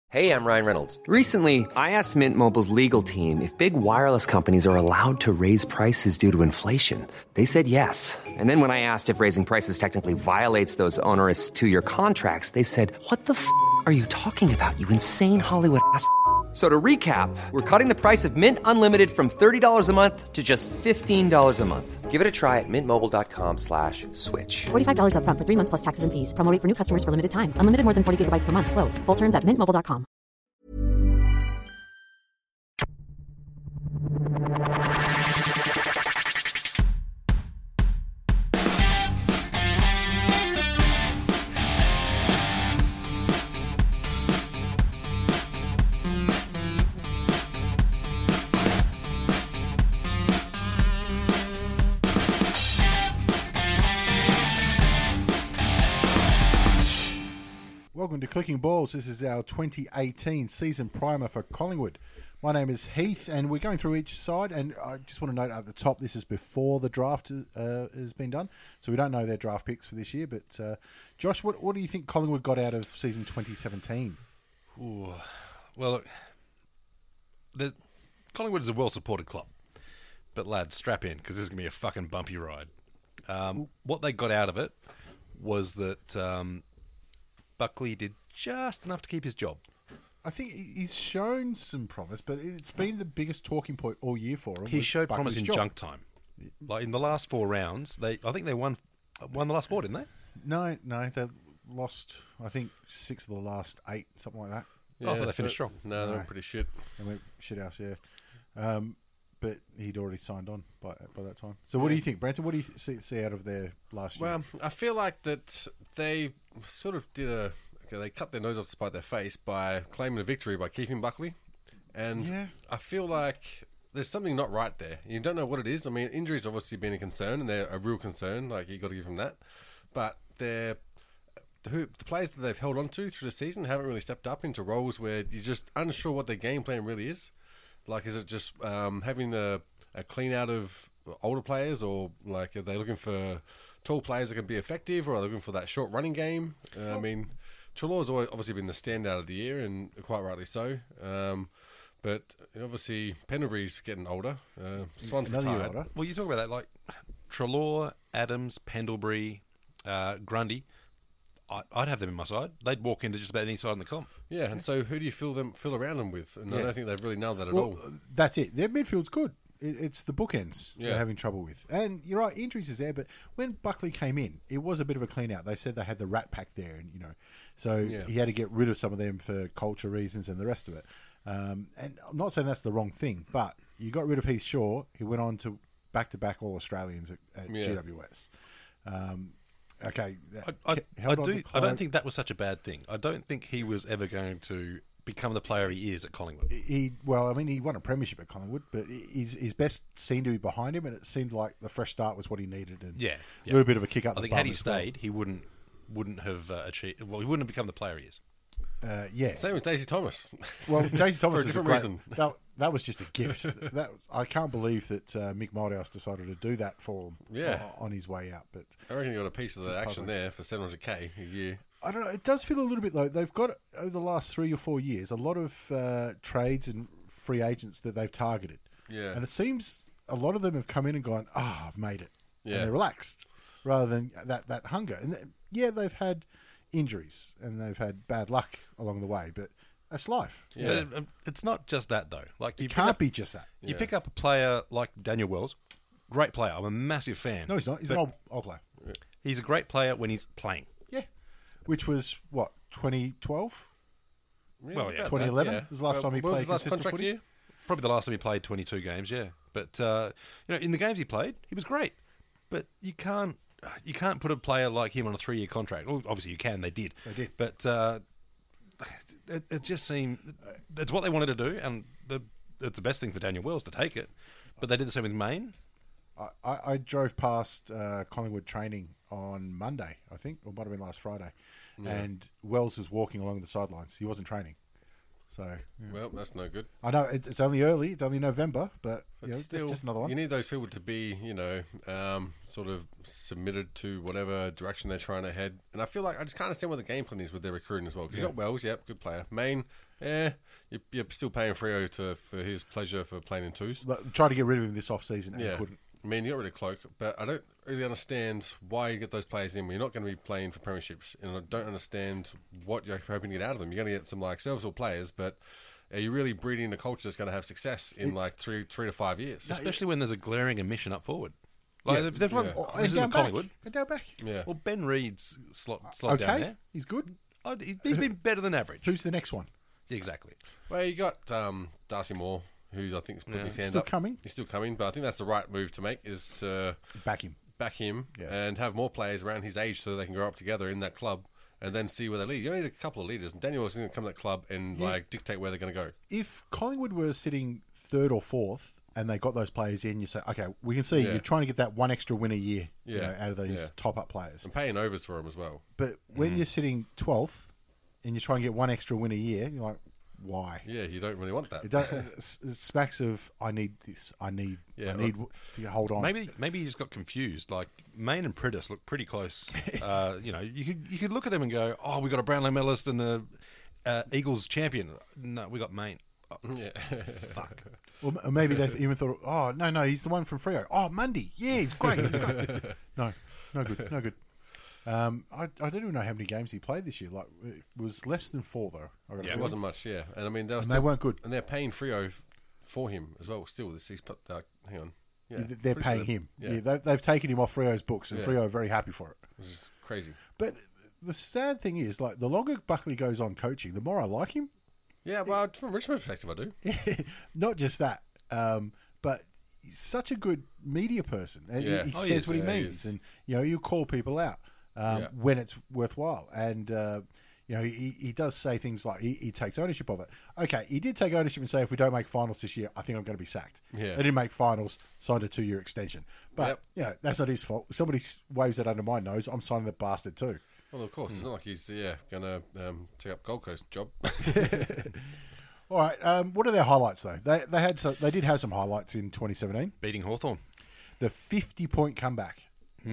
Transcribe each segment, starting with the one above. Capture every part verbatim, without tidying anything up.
Hey, I'm Ryan Reynolds. Recently, I asked Mint Mobile's legal team if big wireless companies are allowed to raise prices due to inflation. They said yes. And then when I asked if raising prices technically violates those onerous two-year contracts, they said, what the f*** are you talking about, you insane Hollywood ass f- So to recap, we're cutting the price of Mint Unlimited from thirty dollars a month to just fifteen dollars a month. Give it a try at mintmobile.com slash switch. forty-five dollars up front for three months plus taxes and fees. Promo rate for new customers for limited time. Unlimited more than forty gigabytes per month. Slows full terms at mint mobile dot com. Welcome to Clicking Balls. This is our twenty eighteen season primer for Collingwood. My name is Heath, and we're going through each side. And I just want to note at the top, this is before the draft uh, has been done, so we don't know their draft picks for this year. But uh, Josh, what what do you think Collingwood got out of season twenty seventeen? Ooh, well, look, the Collingwood is a well-supported club, but lads, strap in because this is gonna be a fucking bumpy ride. Um, what they got out of it was that. Um, Buckley did just enough to keep his job. I think he's shown some promise, but it's been the biggest talking point all year for him. He showed promise in job. junk time. Like in the last four rounds, they I think they won won the last four, didn't they? No, no, they lost. I think six of the last eight, something like that. Yeah, oh, I thought they finished strong. No, they No. were pretty shit. They went shit house, yeah. Um, but he'd already signed on by by that time. So, what do you think, Brenton? What do you th- see, see out of their last year? Well, I feel like that they sort of did a. Okay, they cut their nose off to spite their face by claiming a victory by keeping Buckley, and Yeah. I feel like there's something not right there. You don't know what it is. I mean, injuries obviously been a concern, and they're a real concern. Like you got to give them that, but they're. Who, the players that they've held on to through the season haven't really stepped up into roles where you're just unsure what their game plan really is. Like, is it just um, having a, a clean out of older players, or like are they looking for tall players that can be effective, or are they looking for that short running game? Uh, I mean, Treloar's always obviously been the standout of the year, and quite rightly so. Um, but obviously, Pendlebury's getting older. Uh, Swan's Another year retired. older. Well, you talk about that like Treloar, Adams, Pendlebury, uh, Grundy. I, I'd have them in my side. They'd walk into just about any side in the comp. Yeah, and so who do you fill them fill around them with? And I Yeah. don't think they've really nailed that at Well, all. that's it. Their midfield's good. It, it's the bookends Yeah. they're having trouble with. And you're right, injuries is there. But when Buckley came in, it was a bit of a clean out. They said they had the rat pack there, and you know, so Yeah. he had to get rid of some of them for culture reasons and the rest of it. Um, and I'm not saying that's the wrong thing, but you got rid of Heath Shaw. He went on to back to back All Australians at, at Yeah. G W S. Um, okay, I, I, Ke- I held on do. to I Clive. don't think that was such a bad thing. I don't think he was ever going to become the player he is at Collingwood. He well, I mean, he won a premiership at Collingwood, but his his best seemed to be behind him, and it seemed like the fresh start was what he needed, and Yeah, a yeah. little bit of a kick up. I the think had bum he as well. stayed, he wouldn't wouldn't have uh, achieved. Well, he wouldn't have become the player he is. Uh, yeah. Same with Daisy Thomas. Well, Jason Thomas For a is different great, reason. That, that was just a gift. that I can't believe that uh, Mick Moldhouse decided to do that for him. Yeah. on, on his way out. But I reckon you got a piece of the Just action puzzling. there for seven hundred k a year. I don't know. It does feel a little bit though. They've got over the last three or four years a lot of uh, trades and free agents that they've targeted. Yeah. and it seems a lot of them have come in and gone, "Ah, oh, I've made it," Yeah. and they're relaxed rather than that that hunger. And th- yeah, they've had injuries and they've had bad luck along the way, but that's life. Yeah. But, um, it's not just that though. Like you It pick can't up, be just that. You Yeah. pick up a player like Daniel Wells, great player. I'm a massive fan. No, he's not. He's But an old, old player. He's a great player when he's playing. Yeah, which was what twenty twelve. Well, yeah. twenty eleven was the last time he what was played his last consistent contract footy? year? Probably the last time he played twenty-two games. Yeah, but uh, you know, in the games he played, he was great. But you can't you can't put a player like him on a three-year contract. Well, obviously you can. They did. They did. But uh, it, it just seemed it's what they wanted to do, and the, it's the best thing for Daniel Wells to take it. But they did the same with Maine. I, I, I drove past uh, Collingwood training on Monday, I think, or might have been last Friday, and Wells was walking along the sidelines. He wasn't training. So Well, that's no good. I know it, it's only early, it's only November, but you But know, still, it's just another one. You need those people to be, you know, um, sort of submitted to whatever direction they're trying to head. And I feel like I just can't understand what the game plan is with their recruiting as well. Because Yeah. you got Wells, yep, good player. Maine, Yeah, you're, you're still paying Freo to for his pleasure for playing in twos. But tried to get rid of him this off season and Yeah. couldn't. I mean, you got rid of Cloak, but I don't really understand why you get those players in when you're not going to be playing for premierships. And I don't understand what you're hoping to get out of them. You're going to get some like serviceable players, but are you really breeding a culture that's going to have success in like three three to five years? Especially when there's a glaring omission up forward. Like, Yeah. they've, they've won, Yeah. Oh, this and is down in back. Collingwood. And down back. Yeah. Well, Ben Reed's slot, slot down Okay, there. he's good. Oh, he- he's been better than average. Who's the next one? Exactly. Well, you got um, Darcy Moore, who I think is putting Yeah. his hand Still up. coming? He's still coming, but I think that's the right move to make is to Back him. back him Yeah. and have more players around his age so they can grow up together in that club and then see where they lead. You only need a couple of leaders. And Daniel is going to come to that club and Yeah. like dictate where they're going to go. If Collingwood were sitting third or fourth and they got those players in, you say, okay, we can see Yeah. you're trying to get that one extra win a year you Yeah. know, out of these Yeah. top-up players. And paying overs for him as well. But when you're sitting twelfth and you try and get one extra win a year, you're like, why? Yeah, you don't really want that. It, does, it smacks of, I need this, I need, Yeah, I need to hold on. Maybe maybe you just got confused. Like Maine and Priddis look pretty close. uh, you know, you could you could look at them and go, "Oh, we got a Brownlow medalist and a uh, Eagles champion." No, we got Maine. Oh, Yeah. fuck. Or m- maybe they've even thought, oh, no, no, he's the one from Freo. Oh, Mundy. Yeah, he's great. He's great. No, no good, no good. Um, I, I don't even know how many games he played this year. Like, it was less than four, though. I got a Yeah, it feeling. wasn't much, yeah. And I mean, they, were And still, they weren't good. And they're paying Freo for him as well, still. This he's put, uh, hang on. Yeah, Th- They're pretty sure paying they- him. Yeah, Yeah, they, they've taken him off Freo's books, and Yeah. Freo are very happy for it. which is crazy. But the sad thing is, like, the longer Buckley goes on coaching, the more I like him. Yeah, well, from Richmond's perspective, I do. Not just that, um, but he's such a good media person. And Yeah. he, he Oh, he says is, what he yeah, he means, is. and you know, you call people out um, Yeah. when it's worthwhile. And uh, you know, he, he does say things like he, he takes ownership of it. Okay, he did take ownership and say, if we don't make finals this year, I think I'm going to be sacked. Yeah. They didn't make finals, signed a two-year extension, but Yep. you know, that's not his fault. Somebody s- waves that under my nose, I'm signing that bastard too. Well, of course, it's not like he's, yeah, going to um, take up Gold Coast job. All right, um, what are their highlights though? They they had some, they did have some highlights in twenty seventeen. Beating Hawthorn. The fifty-point comeback.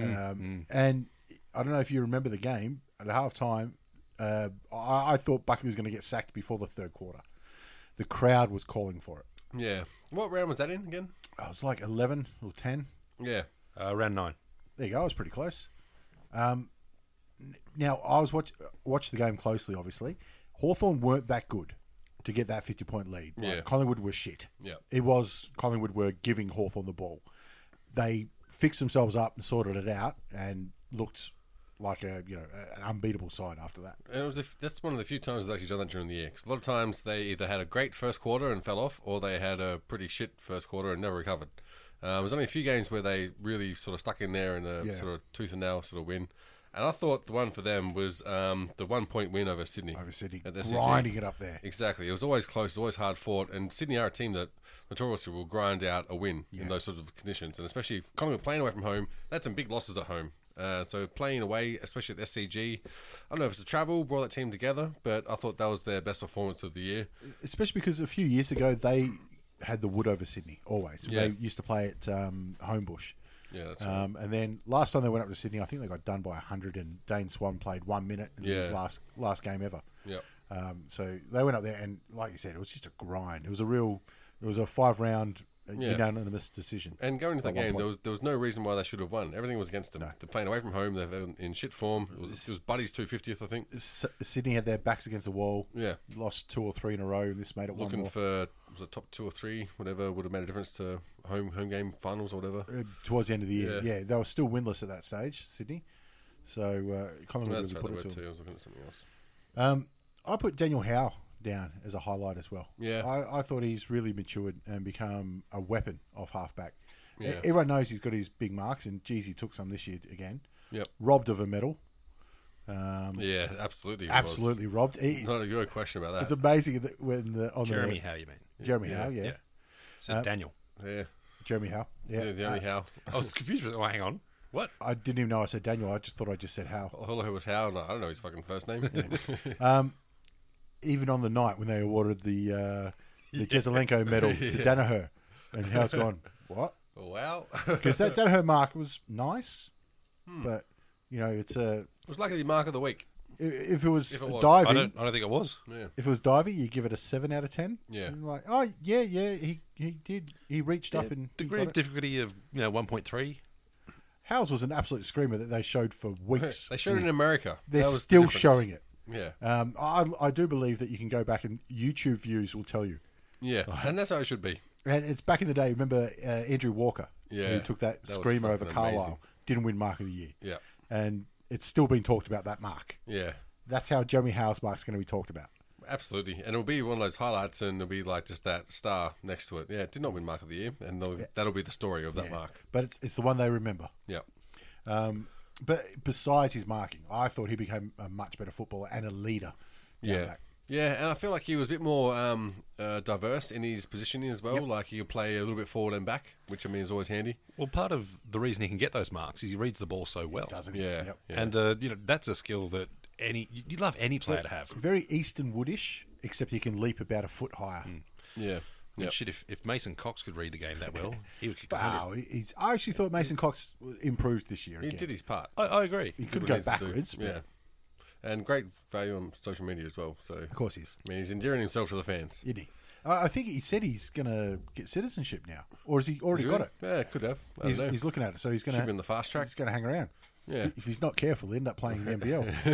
um, And I don't know if you remember the game, at half time, uh, I, I thought Buckley was going to get sacked before the third quarter. The crowd was calling for it. Yeah. What round was that in again? I was like eleven or ten. Yeah. Uh, round nine. There you go, I was pretty close. Um, n- now, I was watch watched the game closely, obviously. Hawthorn weren't that good to get that fifty-point lead. Like, Yeah. Collingwood was shit. Yeah. It was Collingwood were giving Hawthorn the ball. They fixed themselves up and sorted it out and looked like a you know an unbeatable side after that. And it was the f- that's one of the few times they've actually done that during the year. Because a lot of times they either had a great first quarter and fell off, or they had a pretty shit first quarter and never recovered. Uh, there was only a few games where they really sort of stuck in there in a Yeah. sort of tooth and nail sort of win. And I thought the one for them was um, the one point win over Sydney. Over Sydney, at the S C G. grinding it up there. Exactly. It was always close, always hard fought. And Sydney are a team that notoriously will grind out a win in those sorts of conditions. And especially if Collingwood playing away from home, that's some big losses at home. Uh, so playing away, especially at the S C G, I don't know if it's the travel brought that team together, but I thought that was their best performance of the year. Especially because a few years ago they had the wood over Sydney always. Yeah. They used to play at um, Homebush. Yeah, that's right. Um, and then last time they went up to Sydney, I think they got done by one hundred, and Dane Swan played one minute in his Yeah. last last game ever. Yep. Um, so they went up there, and like you said, it was just a grind. It was a real, it was a five round Yeah. unanimous decision. And going into at that one game, point. there was there was no reason why they should have won. Everything was against them. They're playing away from home. They're in, in shit form. It was, it was Buddy's two fiftieth, I think. S- Sydney had their backs against the wall. Yeah. Lost two or three in a row, and this made it one Looking more. for was it top two or three, whatever would have made a difference to home home game finals or whatever. Uh, towards the end of the year. Yeah. Yeah, they were still winless at that stage, Sydney. So uh, Collingwood That's really right, put they it were to too. I them. was looking at something else. Um, I put Daniel Howe down as a highlight as well. Yeah. I, I thought he's really matured and become a weapon off halfback. E- Yeah. Everyone knows he's got his big marks, and geez, he took some this year again. Yep. Robbed of a medal. Um, Yeah, absolutely. it was. absolutely robbed. He, Not a good question about it's that. amazing that when the on Jeremy the Howe, you mean? Jeremy Yeah. Howe, yeah, Yeah. So Daniel. Yeah. Jeremy Howe, yeah. Yeah, the only Uh, how. I was confused with. Oh, hang on. What? I didn't even know I said Daniel. I just thought I just said Howe. All I heard was how. No, I don't know his fucking first name. Um, even on the night when they awarded the uh, the Jezelenko medal to Danaher, and Howe's gone, what? wow. Because that Danaher mark was nice, Hmm. but you know it's a It was lucky mark of the week. I- If it was, If it was. diving, I don't. I don't think it was. Yeah. if it was diving, you give it a seven out of ten. Yeah. And like, oh yeah, yeah, he he did. He reached up and he Degree got of it. difficulty of you know one point three. Howes was an absolute screamer that they showed for weeks. They showed it in America. They're That was the still difference. showing it. Yeah. Um, I I do believe that you can go back and YouTube views will tell you. Yeah. And that's how it should be. And it's back in the day. Remember uh, Andrew Walker? Yeah. Who took that, That was screamer over fucking Carlisle? amazing. Didn't win Mark of the Year. Yeah. And it's still been talked about, that mark. Yeah. That's how Jeremy Howe's mark's going to be talked about. Absolutely. And it'll be one of those highlights and it'll be like just that star next to it. Yeah, it did not win Mark of the Year. And they'll that'll be the story of that Yeah. mark. But it's, it's the one they remember. Yeah. Um, but besides his marking, I thought he became a much better footballer and a leader. down Yeah. back. Yeah, and I feel like he was a bit more um, uh, diverse in his positioning as well. Yep. Like he could play a little bit forward and back, which I mean is always handy. Well, part of the reason he can get those marks is he reads the ball so well. Doesn't he? Yeah. Yep. Yeah. And uh, you know that's a skill that any you'd love any player to have. Very Easton Woodish, except he can leap about a foot higher. Yeah. And Yep. shit, if, if Mason Cox could read the game that well, he would kick a hundred. Wow, he's, I actually thought Mason Cox improved this year He again. did his part. I, I agree. He Did could what go needs to do. backwards. but Yeah. And great value on social media as well. So Of course he is. I mean he's endearing himself to the fans. Isn't he? I I think he said he's going to get citizenship now. Or has he already Is got he? it? Yeah, could have. I He's, don't know. he's looking at it, so he's going Should to be in the fast track. He's going to hang around. Yeah. If he's not careful, he'll end up playing the N B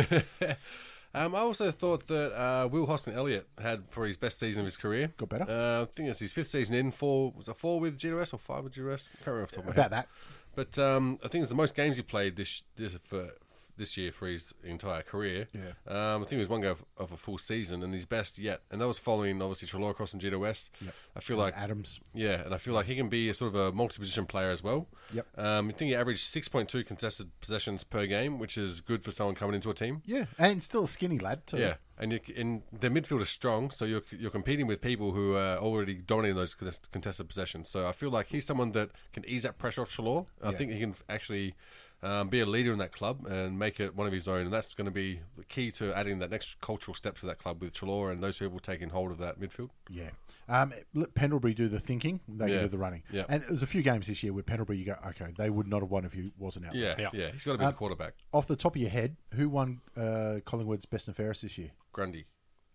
L. Um, I also thought that uh, Will Hoskin Elliott had for his best season of his career. Got better? Uh, I think it's his fifth season in. Four was it four with G W S or five with G W S? Can't remember off the top of my About head. that. But um, I think it's the most games he played this this for this year for his entire career. Yeah. Um, I think it was one go of, of a full season and his best yet, and that was following obviously Treloar across and G W S. Yep. I feel like Adams. yeah, and I feel like he can be a sort of a multi-position player as well. Yep. Um, I think he averaged six point two contested possessions per game, which is good for someone coming into a team. Yeah, and still a skinny lad, too. Yeah, and you, and their midfield is strong, so you're you're competing with people who are already dominating those contest- contested possessions. So I feel like he's someone that can ease that pressure off Treloar. I Yeah. think he can actually um, be a leader in that club and make it one of his own, and that's going to be the key to adding that next cultural step to that club with Treloar and those people taking hold of that midfield. Yeah. Um, let Pendlebury do the thinking, they Yeah. can do the running. Yeah. And there's a few games this year where Pendlebury, you go, okay, they would not have won if he wasn't out Yeah, there. yeah, he's got to be Um, the quarterback. Off the top of your head, who won uh, Collingwood's Best and Fairest this year? Grundy.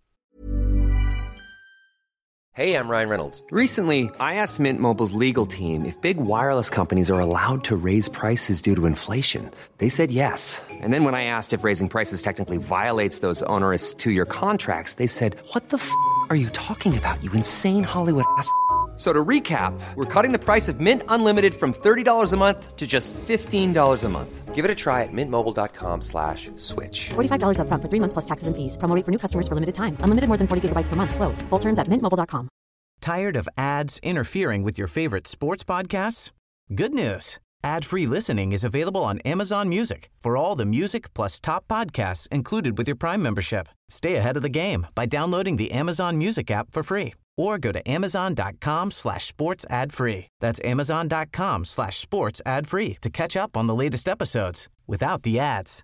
Hey, I'm Ryan Reynolds. Recently, I asked Mint Mobile's legal team if big wireless companies are allowed to raise prices due to inflation. They said yes. And then when I asked if raising prices technically violates those onerous two-year contracts, they said, "What the f*** are you talking about, you insane Hollywood ass?" So to recap, we're cutting the price of Mint Unlimited from thirty dollars a month to just fifteen dollars a month. Give it a try at mintmobile.com slash switch. forty-five dollars up front for three months plus taxes and fees. Promo rate for new customers for limited time. Unlimited more than forty gigabytes per month. Slows full terms at mint mobile dot com. Tired of ads interfering with your favorite sports podcasts? Good news. Ad-free listening is available on Amazon Music for all the music plus top podcasts included with your Prime membership. Stay ahead of the game by downloading the Amazon Music app for free or go to amazon.com slash sports ad free. That's amazon.com slash sports ad free to catch up on the latest episodes without the ads.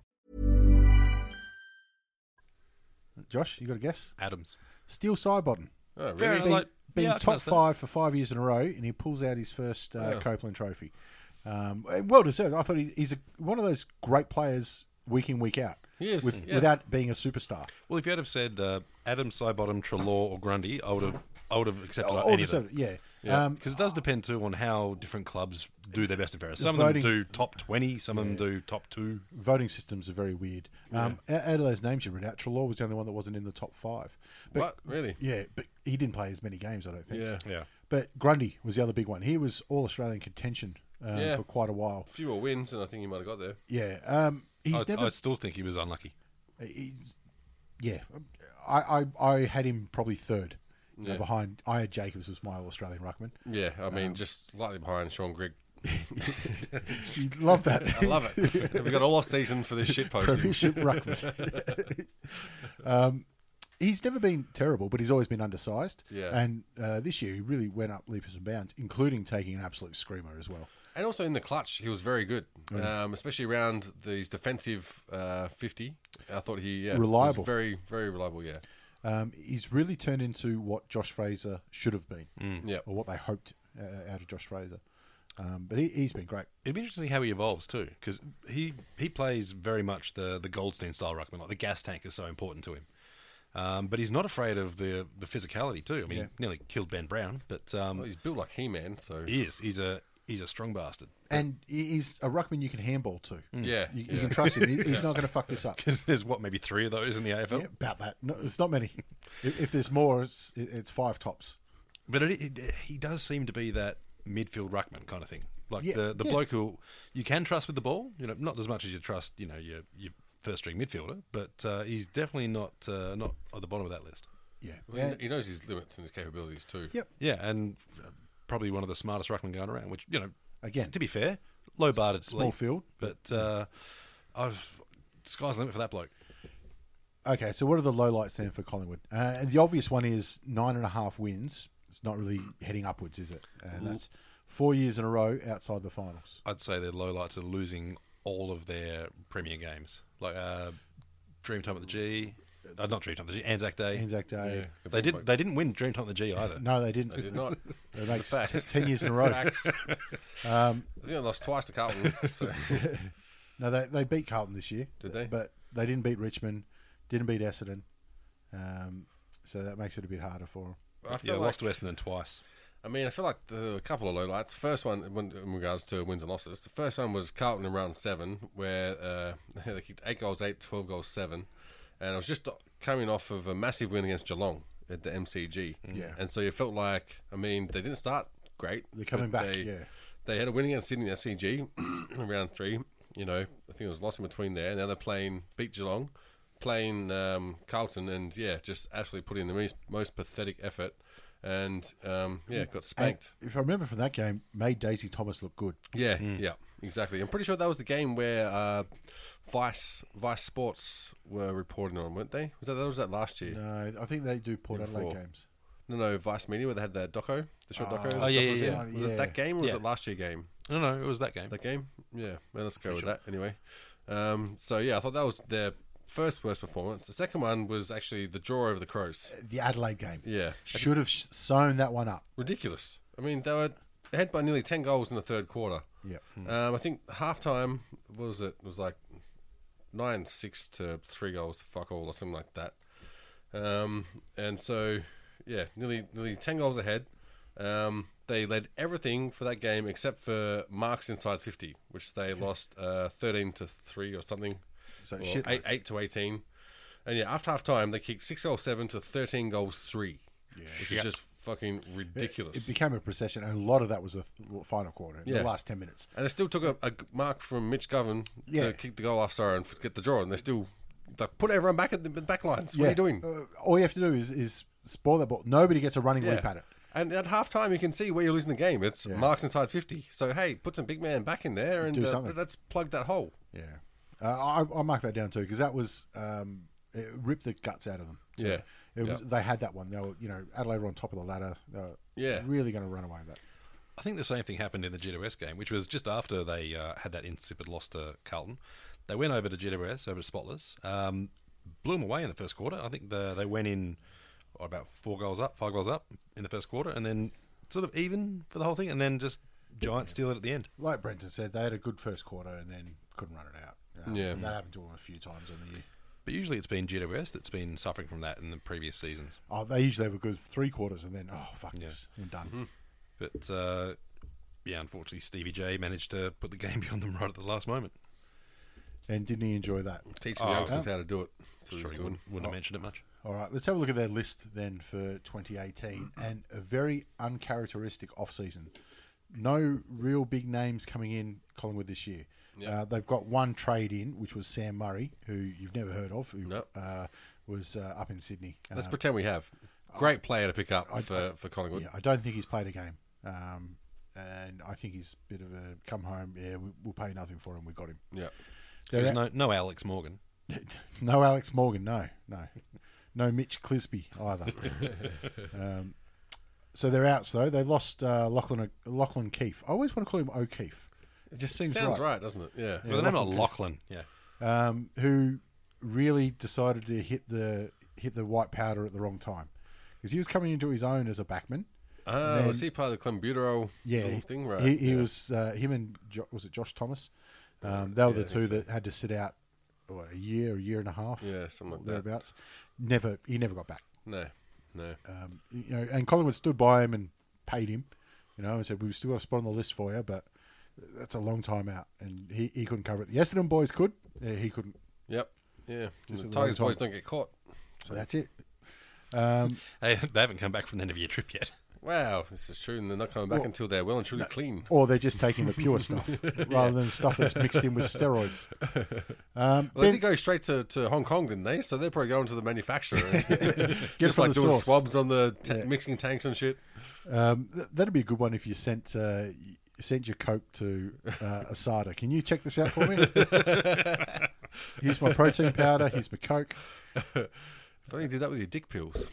Josh, you got a guess? Adams. Steel Sidebottom. Oh, really? Fair enough. Been, like- been yeah, I can top understand. five for five years in a row, and he pulls out his first uh, Yeah. Copeland Trophy. Um, well deserved. I thought he, he's a, one of those great players week in, week out. He is, With, yeah. Without being a superstar. Well, if you had have said uh, Adams, Sidebottom, Treloar, or Grundy, I would have, I would have accepted All any of them. deserved, yeah. Yeah. Um, Because it does depend too on how different clubs do their best and fairest. Some voting- of them do top twenty, some of them do top two. voting systems are very weird. Um, out, out of those names you read out, Treloar was the only one that wasn't in the top five. But, What? Really? Yeah, but he didn't play as many games, I don't think. Yeah. Yeah. But Grundy was the other big one. He was all-Australian contention um, Yeah. for quite a while. A few more wins, and I think he might have got there. Yeah. Um, he's I, never... I still think he was unlucky. He's, yeah, I, I I had him probably third. You know, Yeah. behind, I had Jacobs was my All-Australian ruckman. Yeah, I Um, mean, just slightly behind Sean Grigg. You love that. I love it. We've got all off season for this shit posting. Premiership ruckman. um, he's never been terrible, but he's always been undersized. Yeah. And uh, this year he really went up leaps and bounds, including taking an absolute screamer as well. And also in the clutch, he was very good, um, especially around these defensive uh, fifty. I thought he yeah, Reliable. was very, very reliable. Yeah, Um, he's really turned into what Josh Fraser should have been, Yeah. or what they hoped uh, out of Josh Fraser. Um, but he, he's been great. It'd be interesting to see how he evolves too, because he, he plays very much the, the Goldstein style ruckman. Like the gas tank is so important to him, um, but he's not afraid of the the physicality too. I mean, Yeah. he nearly killed Ben Brown, but um, Well, he's built like He-Man, so he is. He's a he's a strong bastard. And he- he's a ruckman you can handball to. yeah, You, you yeah. can trust him. He- He's not going to fuck this up. Because there's what maybe three of those in the A F L. Yeah, about that. No, it's not many. if, if there's more, it's, it's five tops. But it, it, he does seem to be that midfield ruckman kind of thing, like Yeah, the the yeah. bloke who you can trust with the ball. You know, not as much as you trust, you know, your your first string midfielder, but uh, he's definitely not uh, not at the bottom of that list. Yeah. Well, yeah. he, he knows his limits and his capabilities too. Yep. Yeah, and uh, probably one of the smartest ruckmen going around. Which, you know, Again, to be fair, low barred S- small field. but uh, I've sky's the limit for that bloke. Okay, so what are the lowlights then for Collingwood? Uh, and the obvious one is nine and a half wins. It's not really heading upwards, is it? And that's four years in a row outside the finals. I'd say their lowlights are losing all of their premier games, like uh, Dreamtime at the G, uh, not Dreamtime at the G, Anzac Day. Anzac Day. Yeah. They didn't. They didn't win Dreamtime at the G either. No, they didn't. They did not. They make It's a fact. t- ten years in a row. Facts. Um, I think I lost twice to Carlton. So. no, they they beat Carlton this year. Did they? But they didn't beat Richmond. Didn't beat Essendon. Um, so that makes it a bit harder for them. I Yeah, feel lost like, to Essendon twice. I mean, I feel like there were a couple of lowlights. First one, when, in regards to wins and losses, the first one was Carlton in round seven, where uh, they kicked eight goals, eight, twelve goals, seven, and it was just coming off of a massive win against Geelong at the M C G. Yeah. And so you felt like, I mean, they didn't start great. They're coming but back, They, yeah. They had a win against Sydney in the S C G in round three. You know, I think it was lost in between there. Now they're playing, beat Geelong, playing um, Carlton, and yeah, just absolutely put in the most, most pathetic effort. And um, yeah, got And spanked. if I remember from that game, made Daisy Thomas look good. Yeah, yeah, exactly. I'm pretty sure that was the game where uh, Vice Vice Sports were reporting on, weren't they? Was that that was that last year? No, I think they do Port Year Adelaide before. games. No, no, Vice Media where they had that doco, the short doco. Oh, yeah, Was yeah, it- yeah. Was Yeah. it that game or was Yeah. it last year game? No, no, it was that game. That game? Yeah, well, let's go with that anyway. Um, so yeah, I thought that was their first worst performance. The second one was actually the draw over the Crows. The Adelaide game. Yeah, Should have sh- sewn that one up. ridiculous. I mean, they were ahead by nearly ten goals in the third quarter. Yep. Um, I think halftime what was it? It was like nine six to three goals to fuck all or something like that. Um, and so yeah, nearly nearly ten goals ahead. Um, they led everything for that game except for marks inside fifty, which they lost uh, thirteen to three or something. So Or shit eight loads. eight to eighteen. And yeah, after half time they kicked six goals seven to thirteen goals three. Yeah. Which is just fucking ridiculous. It became a procession, and a lot of that was a th- final quarter, in Yeah. the last ten minutes. And they still took a, a g- mark from Mitch Govan Yeah. to kick the goal off, sorry, and f- get the draw. And they still like, put everyone back at the back lines. What are you doing? Uh, all you have to do is, is spoil that ball. Nobody gets a running leap at it. And at half time, you can see where you're losing the game. It's Yeah. marks inside fifty. So, hey, put some big man back in there and Do uh, something. let's plug that hole. Yeah. Uh, I, I mark that down too, because that was, um, it ripped the guts out of them. So Yeah. It was, Yeah. They had that one. They were, you know, Adelaide were on top of the ladder. They were Yeah. really going to run away with that. I think the same thing happened in the G W S game, which was just after they uh, had that insipid loss to Carlton. They went over to G W S, over to Spotless, um, blew them away in the first quarter. I think the, they went in oh, about four goals up, five goals up in the first quarter, and then sort of even for the whole thing, and then just giant steal it at the end. Like Brenton said, they had a good first quarter and then couldn't run it out. Um, Yeah. That happened to them a few times in the year. But usually it's been G W S that's been suffering from that in the previous seasons. Oh, they usually have a good three quarters and then, oh, fuck Yeah. this, I'm done. Mm-hmm. But uh, yeah, unfortunately, Stevie J managed to put the game beyond them right at the last moment. And didn't he enjoy that? Teach the Oh, youngsters yeah. how to do it. That's what Sure, he's he doing. wouldn't, wouldn't have mentioned it much. All right, let's have a look at their list then for twenty eighteen, and a very uncharacteristic off-season. No real big names coming in Collingwood this year. Yep. Uh, they've got one trade in, which was Sam Murray, who you've never heard of, who Nope. uh, was uh, up in Sydney. Let's Uh, pretend we have. Great player to pick up I- for, for Collingwood. Yeah, I don't think he's played a game, um, and I think he's a bit of a come home. Yeah, we, we'll pay nothing for him. We got him. Yeah. So there's no, no Alex Morgan. No Alex Morgan, no, no, no Mitch Clisby either. um, so they're outs though. They lost uh, Lachlan Lachlan Keefe. I always want to call him O'Keefe. It just seems Sounds right. right, doesn't it? Yeah. Well, they're not Lachlan. Yeah. Um, who really decided to hit the hit the white powder at the wrong time, because he was coming into his own as a backman, Oh, then- was he part of the clenbuterol Yeah, little thing? Right. he, he yeah. was uh, him and jo- was it Josh Thomas? Um, they were Yeah, I the two think so. that had to sit out what, a year, a year and a half, Yeah, something like that. thereabouts. Never, he never got back. No, no. Um, you know, and Collingwood stood by him and paid him, you know, and said we've still got a spot on the list for you, but that's a long time out, and he, he couldn't cover it. The Essendon boys could, uh, he couldn't. Yep. Yeah. Just The at the Tigers wrong boys time. don't get caught. So that's it. Um, Hey, they haven't come back from the end of your trip yet. Wow, this is true, and they're not coming back Well, until they're well and truly clean. or they're just taking the pure stuff rather than stuff that's mixed in with steroids. Um, Well, they Ben- did go straight to, to Hong Kong, didn't they? So they're probably going to the manufacturer. And it just from like the doing source. swabs on the ta- Yeah. mixing tanks and shit. Um, th- that'd be a good one if you sent uh, you sent your Coke to uh, Asada. Can you check this out for me? Here's my protein powder. Here's my Coke. If only you did that with your dick pills.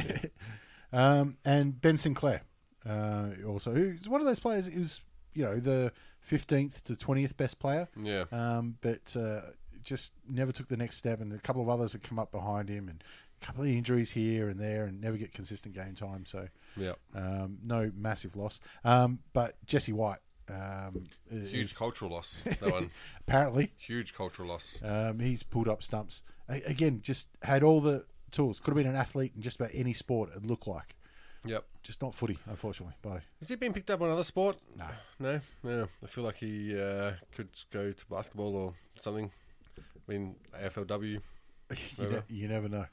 Um, and Ben Sinclair, uh, also, who's one of those players who's, you know, the fifteenth to twentieth best player. Yeah. Um, but uh, just never took the next step, and a couple of others had come up behind him, and a couple of injuries here and there, and never get consistent game time. So, Yeah. um, no massive loss. Um, but Jesse White, um, is- Huge cultural loss, that one. apparently, Huge cultural loss. um, he's pulled up stumps. A- again, just had all the tools. Could have been an athlete in just about any sport it looked like. Yep. Just not footy, unfortunately. Bye. Has he been picked up on another sport? No. No? No. I feel like he uh, could go to basketball or something. I mean, A F L W. you, Never. ne- you never know.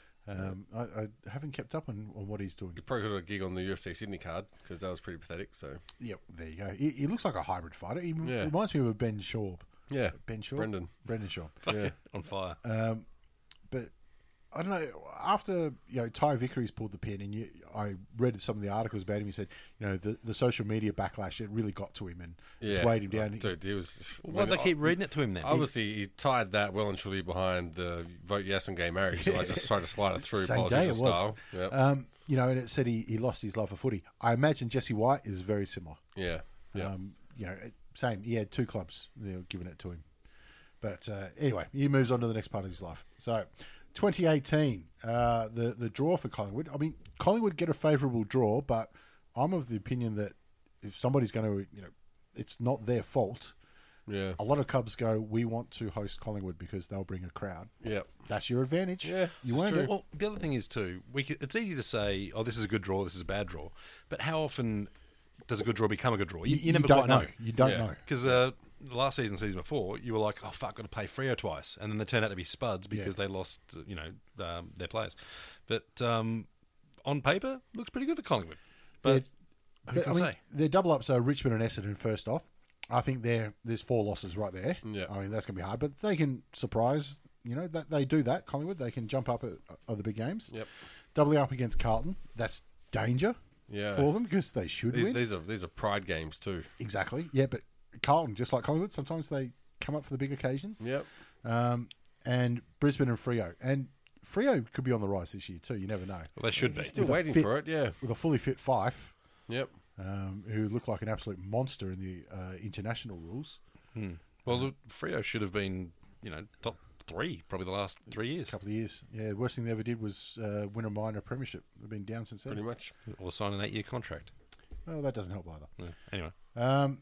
Um, I, I haven't kept up on, on what he's doing. He probably got a gig on the U F C Sydney card because that was pretty pathetic. So, Yep, there you go. He, he looks like a hybrid fighter. He m- Yeah. reminds me of a Ben Shaw. yeah. Ben Shaw? Brendan. Brendan Shaw. Yeah. On fire. Um, but I don't know. After you know Ty Vickery's pulled the pin, and you, I read some of the articles about him. He said, you know, the, the social media backlash it really got to him and it's Yeah. weighed him down. Dude, he was. Why'd they keep reading it to him then? Obviously, he tied that well and truly behind the vote yes on gay marriage, so I just tried to slide it through Same day politician it was. style. Yep. Um, you know, and it said he, he lost his love for footy. I imagine Jesse White is very similar. yeah. Yeah. Um, you know, it- same. He had two clubs you know, giving it to him. But uh, anyway, he moves on to the next part of his life. So, twenty eighteen, uh, the the draw for Collingwood. I mean, Collingwood get a favourable draw, but I'm of the opinion that if somebody's going to, you know, it's not their fault. yeah. A lot of clubs go, we want to host Collingwood because they'll bring a crowd. Yep. That's your advantage. Yeah, you this is earned true. it. Well, the other thing is too, we could, it's easy to say, "Oh, this is a good draw, this is a bad draw," but how often does a good draw become a good draw? You, you, never don't quite know. know. You don't Yeah. know. Because uh, last season, season before, you were like, "Oh fuck, got to play Freo twice," and then they turned out to be spuds because Yeah. they lost, uh, you know, um, their players. But um, on paper, looks pretty good for Collingwood. But who But, can I mean, say? their double ups are Richmond and Essendon first off. I think they're, there's four losses right there. Yeah. I mean, that's going to be hard, but they can surprise. You know, that they do that, Collingwood. They can jump up at, at the big games. Yep. Doubling up against Carlton, that's danger Yeah. for them because they should These, win. these are these are pride games too. Exactly. Yeah, but Carlton, just like Collingwood, sometimes they come up for the big occasion. Yep. Um, and Brisbane and Freo. And Freo could be on the rise this year too. You never know. Well, they should be. Still With a waiting fit- for it. Yeah. With a fully fit Fife, Yep. um, who looked like an absolute monster in the uh, international rules. Well, the Freo should have been, you know, top three probably the last three years. A couple of years. Yeah, the worst thing they ever did was uh, win a minor premiership. They've been down since then. Pretty much. Or sign an eight-year contract. Well, that doesn't help either. Yeah. Anyway, Um,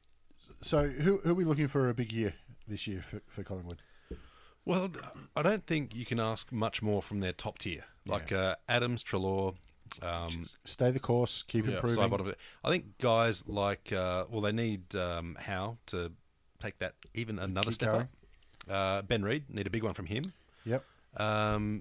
so, who, who are we looking for a big year this year for, for Collingwood? well, I don't think you can ask much more from their top tier, like uh, Adams, Trelaw, um, Stay the course, keep Yeah, improving. Sidebottom. I think guys like, uh, well, they need um, Howe to take that even another keep step going. up. Uh, Ben Reid, need a big one from him. Yep. Um,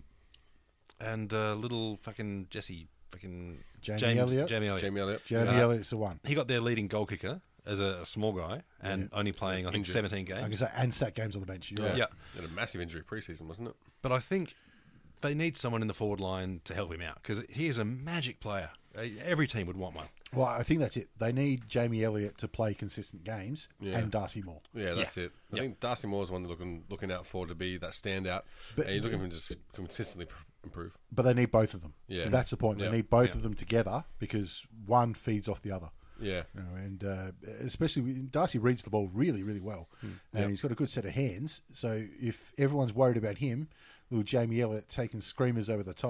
and uh, little fucking Jesse, fucking Jamie James, Elliott. Jamie Elliott. Jamie Elliott. Jeremy Uh, Elliott's the one. He got their leading goal kicker as a, a small guy and only playing, I think, Injured. seventeen I can games. say, and sat games on the bench. You're Yeah. right. Yeah. He had a massive injury preseason, wasn't it? But I think they need someone in the forward line to help him out because he is a magic player. Uh, Every team would want one. Well, I think that's it. They need Jamie Elliott to play consistent games Yeah. and Darcy Moore. Yeah, that's Yeah. it. I Yep. think Darcy Moore's one they're looking looking out for to be that standout. But- and you're looking for him to just consistently pr- improve. But they need both of them. Yeah. That's the point. They Yeah. need both Yeah. of them together because one feeds off the other. Yeah. You know, and uh, especially when Darcy reads the ball really, really well, and Yep. he's got a good set of hands. So if everyone's worried about him, little Jamie Elliott taking screamers over the top,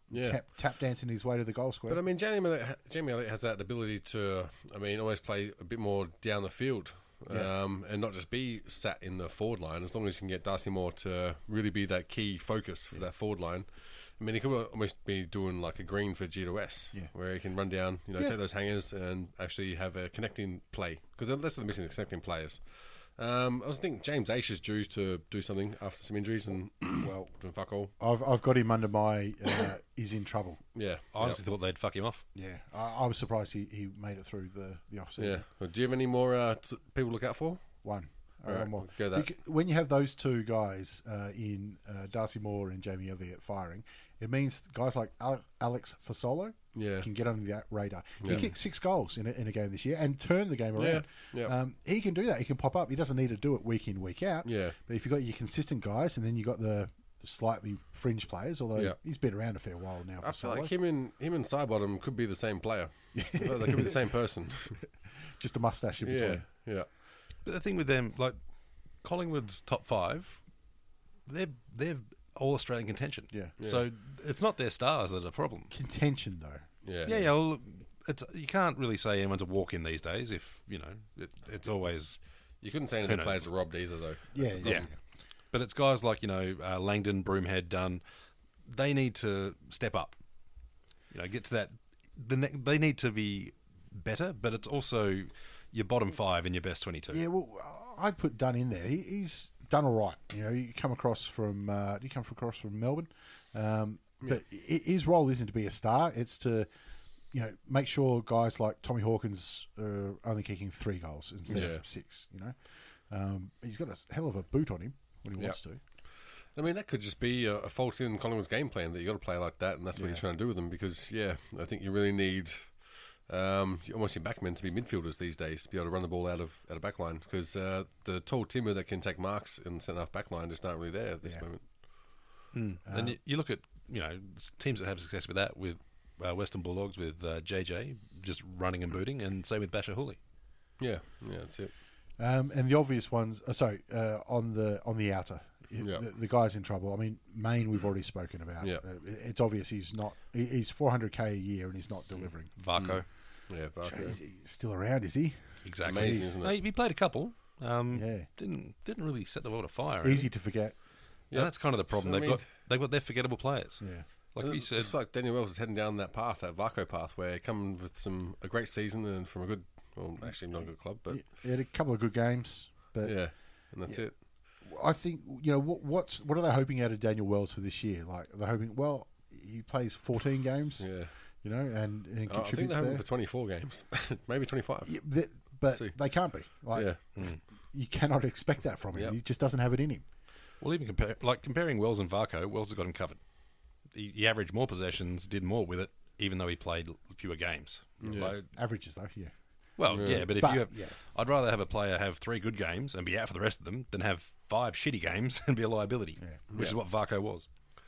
Yeah. tap, tap dancing his way to the goal square. But I mean, Jamie Elliott, Jamie Elliott has that ability to, I mean, always play a bit more down the field, Yeah. um, and not just be sat in the forward line. As long as you can get Darcy Moore to really be that key focus for that forward line. I mean, he could almost be doing like a Green for G two S, Yeah. where he can run down, you know, Yeah. take those hangers and actually have a connecting play, because that's what they're missing, the connecting players. Um, I was thinking James Aish is due to do something after some injuries and, well, doing fuck all. I've I've got him under my uh, is in trouble. Yeah. I honestly thought they'd fuck him off. Yeah, I, I was surprised he, he made it through the the off Yeah. season. Well, do you have any more uh, t- people to look out for? One. Uh, All right, one more. go that. Bec- When you have those two guys uh, in uh, Darcy Moore and Jamie Elliott firing, it means guys like Al- Alex Fasolo Yeah. can get under that radar. He Yeah. kicked six goals in a, in a game this year and turn the game Yeah, around. yeah. Um, he can do that. He can pop up. He doesn't need to do it week in, week out. Yeah. But if you've got your consistent guys and then you've got the, the slightly fringe players, although Yeah. he's been around a fair while now. I feel Fasolo. like him and him and Sidebottom could be the same player. they could be the same person. Just a mustache in between. yeah, yeah. But the thing with them, like Collingwood's top five, they're they're all Australian contention. Yeah. So it's not their stars that are the problem. Contention, though. Yeah, Yeah, yeah. Well, it's you can't really say anyone's a walk in these days. If you know, it, it's always You couldn't say any of Who the knows? players are robbed either, though. Yeah, yeah. But it's guys like you know uh, Langdon, Broomhead, Dunn. They need to step up. You know, get to that. The ne- they need to be better, but it's also your bottom five in your best twenty-two. Yeah, well, I'd put Dunn in there. He, he's done all right. You know, you come across from uh, you come across from Melbourne, um, but i his role isn't to be a star. It's to, you know, make sure guys like Tommy Hawkins are only kicking three goals instead Yeah. of six. You know, um, he's got a hell of a boot on him when he Yep. wants to. I mean, that could just be a, a fault in Collingwood's game plan that you got to play like that, and that's what Yeah. you're trying to do with them. Because, yeah, I think you really need um, almost your backmen to be midfielders these days to be able to run the ball out of out of backline. Because uh, the tall timber that can take marks in centre half backline just aren't really there at this Yeah. moment. and you, you look at you know s- teams that have success with that, with uh, Western Bulldogs, with uh, J J just running and booting, and same with Basher Hooley. Yeah, yeah, that's it. Um, and the obvious ones, uh, sorry, uh, on the on the outer, Yeah. the, the guy's in trouble. I mean, Maine we've already spoken about. Yeah. Uh, it's obvious he's not. He, he's four hundred k a year and he's not delivering. Varco, Yeah, Barker. Is he still around? Is he? exactly. Amazing, isn't it? No, he played a couple. Um, Yeah. didn't didn't really set the world afire. Easy to forget. Yeah, that's kind of the problem. So, I they've mean- got they've got their forgettable players. Yeah. Like we It's- said, it's like Daniel Wells is heading down that path, that Varco path, where he comes with some a great season and from a good, well, actually not a good club, but He had a couple of good games, but yeah, and that's it. I think you know what, what's what are they hoping out of Daniel Wells for this year? Like they're hoping, well, he plays fourteen games, Yeah, you know, and, and Uh, I think contributes they're hoping there. for twenty-four games, maybe twenty-five. Yeah, they- but See. they can't be. Like Yeah. you cannot expect that from him. Yep. He just doesn't have it in him. well, even compare like comparing Wells and Varco, Wells has got him covered. He, he averaged more possessions, did more with it, even though he played fewer games. Like, Averages though, yeah. well, yeah. but if But, you have, yeah. I'd rather have a player have three good games and be out for the rest of them than have five shitty games and be a liability, which is what Varco was.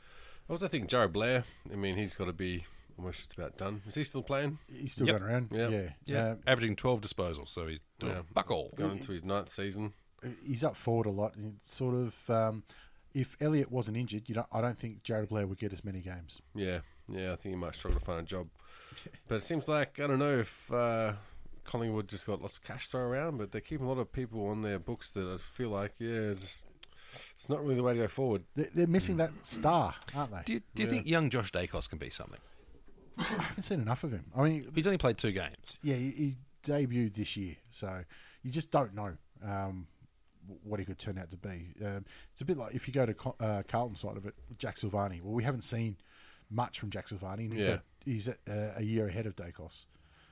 I also think Jared Blair. I mean, he's got to be almost just about done. Is he still playing? He's still Yep. going around. Yep. Yeah, Yeah, Um, averaging twelve disposals, so he's doing Yeah. fuck all. Going into his ninth season. he's up forward a lot. And it's sort of, um, if Elliott wasn't injured, you know, I don't think Jared Blair would get as many games. Yeah, yeah. I think he might struggle to find a job. But it seems like I don't know if uh, Collingwood just got lots of cash thrown around, but they keep a lot of people on their books that I feel like, yeah, it's, just, it's not really the way to go forward. They're, they're missing that star, aren't they? Do you, do you think young Josh Dacos can be something? I haven't seen enough of him. I mean, He's only played two games. yeah, he, he debuted this year, so you just don't know um, what he could turn out to be. Um, it's a bit like if you go to Co- uh, Carlton's side of it, Jack Silvani. Well, we haven't seen much from Jack Silvani, and he's Yeah. at, he's at, uh, a year ahead of Dacos.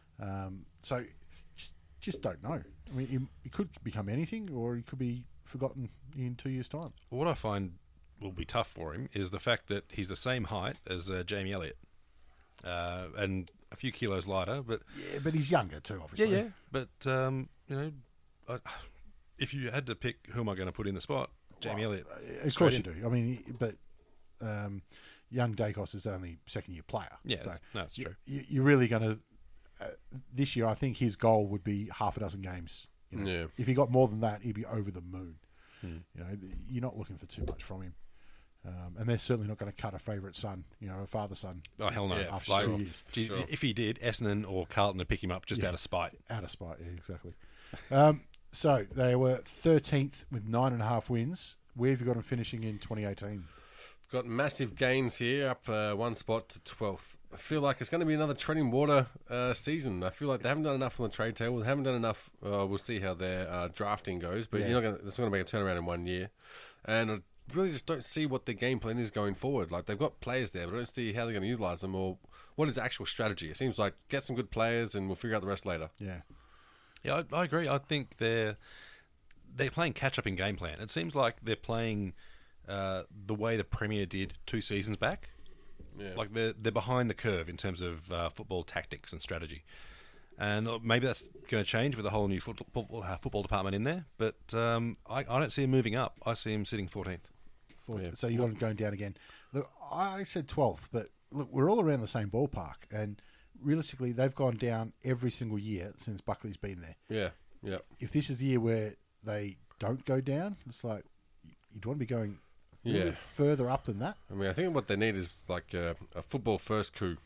Um, so just just don't know. I mean, he, he could become anything, or he could be forgotten in two years' time. What I find will be tough for him is the fact that he's the same height as uh, Jamie Elliott, uh, and a few kilos lighter. But Yeah, but he's younger too, obviously. yeah, yeah. But um, you know, I, if you had to pick who am I going to put in the spot, Jamie Elliott. Of straight course you in. do. I mean, he- but um, young Dacos is only second year player. Yeah, so no, it's you, true. You, you're really going to uh, this year. I think his goal would be half a dozen games. You know? Yeah. If he got more than that, he'd be over the moon. Hmm. You know, you're not looking for too much from him. Um, and they're certainly not going to cut a favourite son, you know, a father-son. Oh, hell no. After Like, two years. gee, Sure. If he did, Essendon or Carlton would pick him up just Yeah. out of spite. Out of spite, yeah, exactly. Um, so they were thirteenth with nine and a half wins. Where have you got them finishing in twenty eighteen? Got massive gains here, up uh, one spot to twelfth. I feel like it's going to be another treading water uh, season. I feel like they haven't done enough on the trade table. They haven't done enough. Uh, we'll see how their uh, drafting goes, but Yeah. you're not going. It's not going to make a turnaround in one year. And I really just don't see what their game plan is going forward. Like they've got players there, but I don't see how they're going to utilise them or what is the actual strategy. It seems like get some good players and we'll figure out the rest later. Yeah. Yeah, I, I agree. I think they're they're playing catch up in game plan. It seems like they're playing uh, the way the Premier did two seasons back. Yeah. Like they're they're behind the curve in terms of uh, football tactics and strategy. And maybe that's going to change with a whole new football, football, uh, football department in there. But um, I, I don't see him moving up. I see him sitting fourteenth. For, So you got them going down again. Look, I said twelfth, but look, we're all around the same ballpark. And realistically, they've gone down every single year since Buckley's been there. Yeah, yeah. If this is the year where they don't go down, it's like you'd want to be going a little Yeah. bit further up than that. I mean, I think what they need is like a, a football first coup.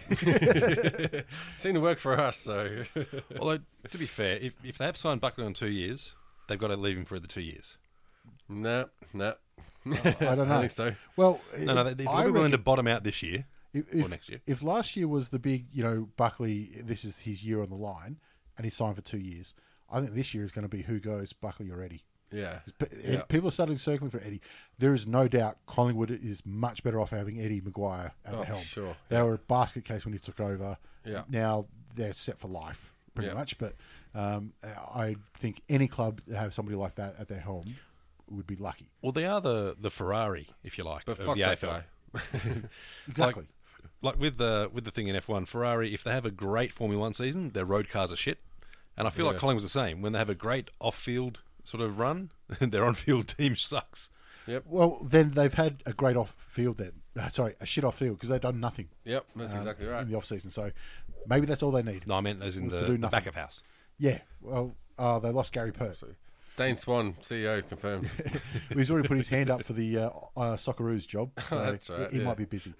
Seemed to work for us, so Although, to be fair, if, if they have signed Buckley on two years, they've got to leave him for the two years. no, no. I don't know. I think so. Well, No, no, they, they're I willing to reckon bottom out this year. if, or if, next year. if last year was the big, you know, Buckley, this is his year on the line, and he's signed for two years, I think this year is going to be who goes, Buckley or Eddie. Yeah, But yeah. people are starting circling for Eddie. There is no doubt Collingwood is much better off having Eddie Maguire at Oh, the helm. sure. They were a basket case when he took over. Yeah. Now they're set for life, pretty Yeah. much. But um, I think any club that have somebody like that at their helm would be lucky. Well, they are the, the Ferrari, if you like, But of fuck the that A F L. guy. Exactly. Like with the with the thing in F one, Ferrari, if they have a great Formula One season, their road cars are shit. And I feel like Yeah. Collingwood's the same. When they have a great off-field sort of run, their on-field team sucks. Yep, Well, then they've had a great off field. Then uh, sorry, a shit off field because they've done nothing yep. That's um, exactly right. in the off season. So maybe that's all they need. No, I meant as in Was the, to do the back nothing. of house. Yeah. Well, uh, they lost Gary Pert. Dane Swan, C E O, confirmed. He's already put his hand up for the uh, uh, Socceroos job. So That's right, He, he yeah. might be busy.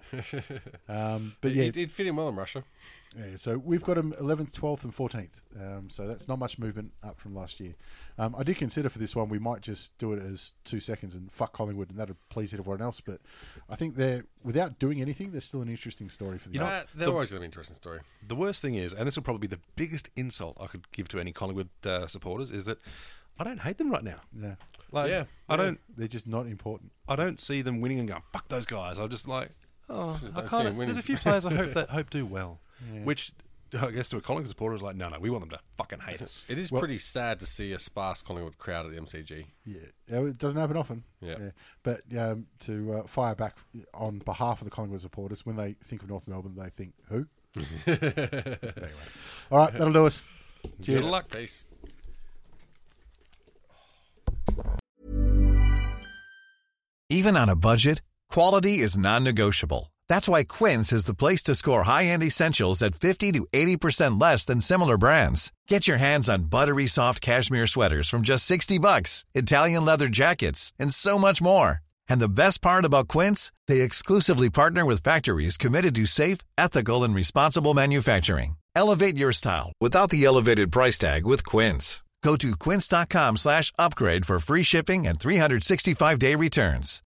Um, but yeah, It did fit in well in Russia. yeah, so we've got him eleventh, twelfth, and fourteenth. Um, so that's not much movement up from last year. Um, I did consider for this one we might just do it as two seconds and fuck Collingwood, and that'd please everyone else. But I think they're without doing anything, they're still an interesting story for the. You know, Uh, they're always going to be an interesting story. The worst thing is, and this will probably be the biggest insult I could give to any Collingwood uh, supporters, is that I don't hate them right now. No, Like, Yeah, I yeah. don't, they're just not important. I don't see them winning and going, fuck those guys. I'm just like, oh, Just I don't see kind them of. winning. There's a few players I hope that hope do well, which I guess to a Collingwood supporter is like, no, no, we want them to fucking hate us. It is pretty sad to see a sparse Collingwood crowd at the M C G. Yeah, Yeah, it doesn't happen often. Yeah. But um, to uh, fire back on behalf of the Collingwood supporters, when they think of North Melbourne, they think who? Anyway, all right, that'll do us. Cheers. Good luck. Peace. Even on a budget, quality is non-negotiable. That's why Quince is the place to score high-end essentials at fifty to eighty percent less than similar brands. Get your hands on buttery soft cashmere sweaters from just sixty bucks, Italian leather jackets, and so much more. And the best part about Quince, they exclusively partner with factories committed to safe, ethical, and responsible manufacturing. Elevate your style without the elevated price tag with Quince. Go to quince.com slash upgrade for free shipping and three sixty-five day returns.